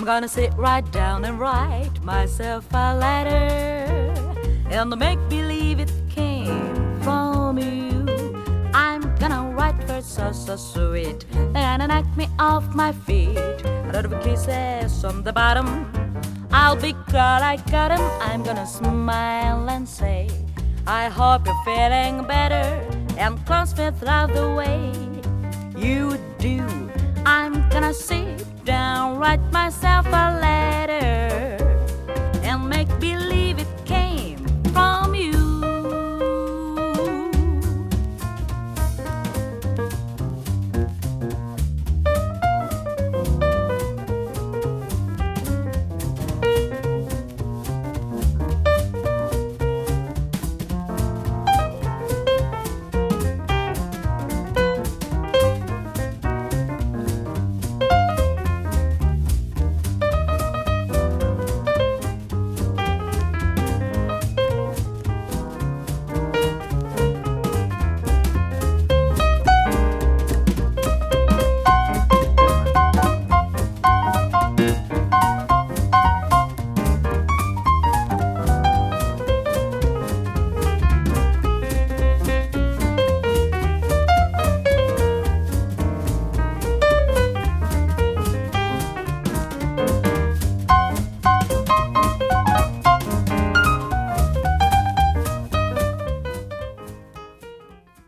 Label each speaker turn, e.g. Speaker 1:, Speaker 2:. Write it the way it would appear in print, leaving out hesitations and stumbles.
Speaker 1: I'm gonna sit right down and write myself a letter and make believe it came from you. I'm gonna write words so sweet, then knock me off my feet. A lot of kisses on the bottom, I'll be glad I got 'em. I'm gonna smile and say, I hope you're feeling better, and close me throughout the way you do. I'm gonna sit down, write myself